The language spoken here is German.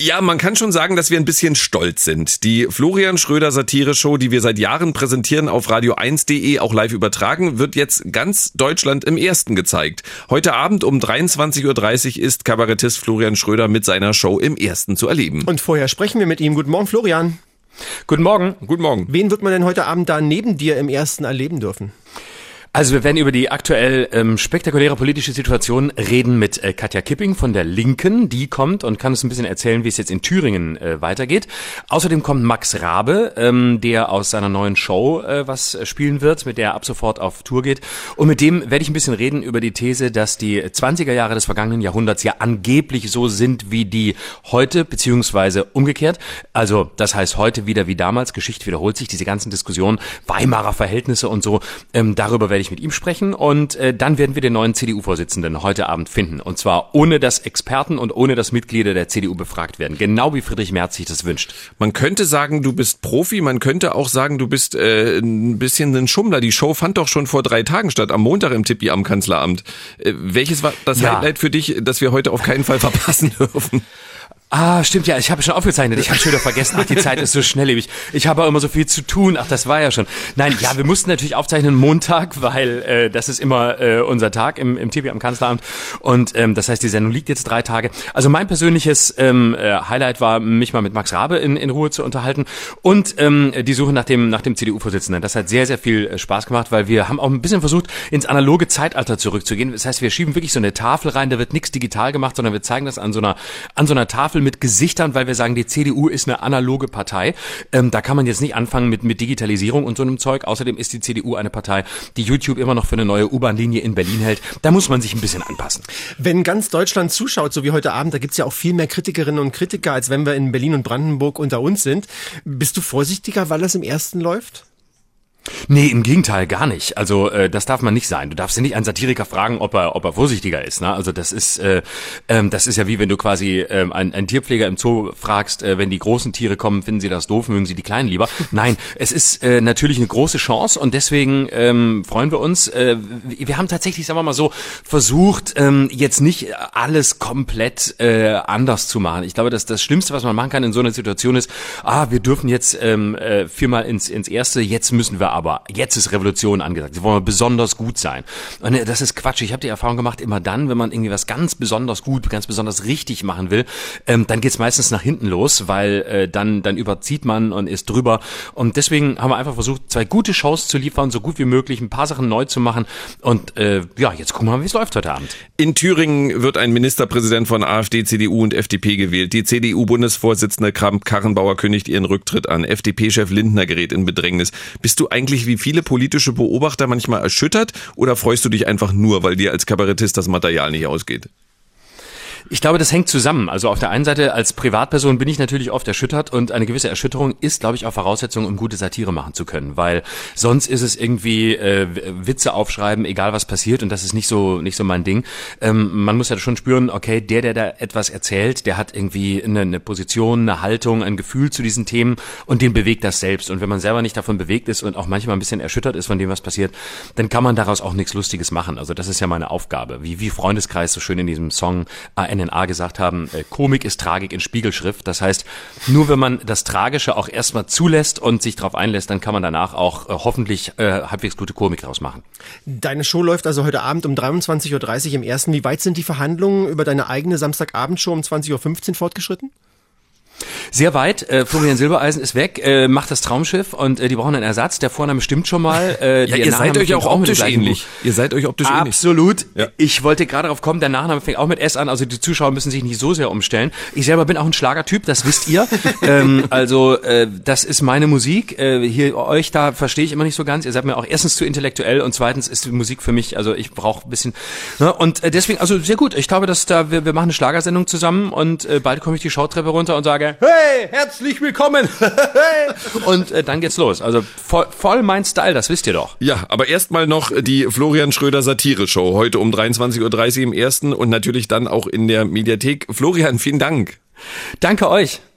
Ja, man kann schon sagen, dass wir ein bisschen stolz sind. Die Florian Schröder Satire-Show, die wir seit Jahren präsentieren, auf radio1.de auch live übertragen, wird jetzt ganz Deutschland im Ersten gezeigt. Heute Abend um 23.30 Uhr ist Kabarettist Florian Schröder mit seiner Show im Ersten zu erleben. Und vorher sprechen wir mit ihm. Guten Morgen, Florian. Guten Morgen. Guten Morgen. Wen wird man denn heute Abend da neben dir im Ersten erleben dürfen? Also wir werden über die aktuell spektakuläre politische Situation reden mit Katja Kipping von der Linken. Die kommt und kann uns ein bisschen erzählen, wie es jetzt in Thüringen weitergeht. Außerdem kommt Max Rabe, der aus seiner neuen Show was spielen wird, mit der er ab sofort auf Tour geht. Und mit dem werde ich ein bisschen reden über die These, dass die 20er Jahre des vergangenen Jahrhunderts ja angeblich so sind wie die heute, beziehungsweise umgekehrt. Also das heißt heute wieder wie damals, Geschichte wiederholt sich, diese ganzen Diskussionen, Weimarer Verhältnisse und so, darüber werde ich mit ihm sprechen und dann werden wir den neuen CDU-Vorsitzenden heute Abend finden. Und zwar ohne, dass Experten und ohne, dass Mitglieder der CDU befragt werden. Genau wie Friedrich Merz sich das wünscht. Man könnte sagen, du bist Profi, man könnte auch sagen, du bist ein bisschen ein Schummler. Die Show fand doch schon vor 3 Tagen statt, am Montag im Tippi am Kanzleramt. Welches war das Highlight für dich, das wir heute auf keinen Fall verpassen dürfen? Ah, stimmt ja, ich habe schon aufgezeichnet, ich habe schon wieder vergessen, die Zeit ist so schnelllebig. Ich habe auch immer so viel zu tun, das war ja schon. Nein, ja, wir mussten natürlich aufzeichnen Montag, weil das ist immer unser Tag im TV am Kanzleramt und das heißt, die Sendung liegt jetzt 3 Tage. Also mein persönliches Highlight war, mich mal mit Max Rabe in Ruhe zu unterhalten und die Suche nach dem CDU-Vorsitzenden. Das hat sehr, sehr viel Spaß gemacht, weil wir haben auch ein bisschen versucht, ins analoge Zeitalter zurückzugehen. Das heißt, wir schieben wirklich so eine Tafel rein, da wird nichts digital gemacht, sondern wir zeigen das an so einer Tafel mit Gesichtern, weil wir sagen, die CDU ist eine analoge Partei. Da kann man jetzt nicht anfangen mit Digitalisierung und so einem Zeug. Außerdem ist die CDU eine Partei, die YouTube immer noch für eine neue U-Bahn-Linie in Berlin hält. Da muss man sich ein bisschen anpassen. Wenn ganz Deutschland zuschaut, so wie heute Abend, da gibt's ja auch viel mehr Kritikerinnen und Kritiker, als wenn wir in Berlin und Brandenburg unter uns sind. Bist du vorsichtiger, weil das im Ersten läuft? Nee, im Gegenteil, gar nicht. Also das darf man nicht sein. Du darfst ja nicht einen Satiriker fragen, ob er vorsichtiger ist. Ne? Also das ist ja wie wenn du quasi einen Tierpfleger im Zoo fragst, wenn die großen Tiere kommen, finden sie das doof, mögen sie die kleinen lieber. Nein, es ist natürlich eine große Chance und deswegen freuen wir uns. Wir haben tatsächlich, sagen wir mal so, versucht, jetzt nicht alles komplett anders zu machen. Ich glaube, dass das Schlimmste, was man machen kann in so einer Situation ist, wir dürfen jetzt 4-mal ins Erste, jetzt müssen wir aber jetzt ist Revolution angesagt. Sie wollen besonders gut sein. Und das ist Quatsch. Ich habe die Erfahrung gemacht, immer dann, wenn man irgendwie was ganz besonders gut, ganz besonders richtig machen will, dann geht's meistens nach hinten los, weil dann überzieht man und ist drüber. Und deswegen haben wir einfach versucht, 2 gute Shows zu liefern, so gut wie möglich, ein paar Sachen neu zu machen. Und jetzt gucken wir mal, wie es läuft heute Abend. In Thüringen wird ein Ministerpräsident von AfD, CDU und FDP gewählt. Die CDU-Bundesvorsitzende Kramp-Karrenbauer kündigt ihren Rücktritt an. FDP-Chef Lindner gerät in Bedrängnis. Bist du eigentlich wie viele politische Beobachter manchmal erschüttert oder freust du dich einfach nur, weil dir als Kabarettist das Material nicht ausgeht? Ich glaube, das hängt zusammen. Also auf der einen Seite als Privatperson bin ich natürlich oft erschüttert und eine gewisse Erschütterung ist, glaube ich, auch Voraussetzung, um gute Satire machen zu können, weil sonst ist es irgendwie Witze aufschreiben, egal was passiert und das ist nicht so mein Ding. Man muss ja schon spüren, okay, der da etwas erzählt, der hat irgendwie eine Position, eine Haltung, ein Gefühl zu diesen Themen und den bewegt das selbst. Und wenn man selber nicht davon bewegt ist und auch manchmal ein bisschen erschüttert ist von dem, was passiert, dann kann man daraus auch nichts Lustiges machen. Also das ist ja meine Aufgabe. Wie Freundeskreis so schön in diesem Song NNA gesagt haben, Komik ist Tragik in Spiegelschrift. Das heißt, nur wenn man das Tragische auch erstmal zulässt und sich darauf einlässt, dann kann man danach auch hoffentlich halbwegs gute Komik draus machen. Deine Show läuft also heute Abend um 23.30 Uhr im Ersten. Wie weit sind die Verhandlungen über deine eigene Samstagabendshow um 20.15 Uhr fortgeschritten? Sehr weit. Florian Silbereisen ist weg, macht das Traumschiff und die brauchen einen Ersatz. Der Vorname stimmt schon mal. Ihr seid euch auch optisch ähnlich. Absolut. Ja. Ich wollte gerade darauf kommen, der Nachname fängt auch mit S an. Also die Zuschauer müssen sich nicht so sehr umstellen. Ich selber bin auch ein Schlagertyp, das wisst ihr. Das ist meine Musik. Euch da verstehe ich immer nicht so ganz. Ihr seid mir auch erstens zu intellektuell und zweitens ist die Musik für mich, also ich brauche ein bisschen. Ne? Und deswegen, also sehr gut. Ich glaube, dass wir machen eine Schlagersendung zusammen und bald komme ich die Schautreppe runter und sage, hey, herzlich willkommen. Und dann geht's los. Also voll mein Style, das wisst ihr doch. Ja, aber erstmal noch die Florian Schröder Satire-Show. Heute um 23.30 Uhr im Ersten und natürlich dann auch in der Mediathek. Florian, vielen Dank. Danke euch.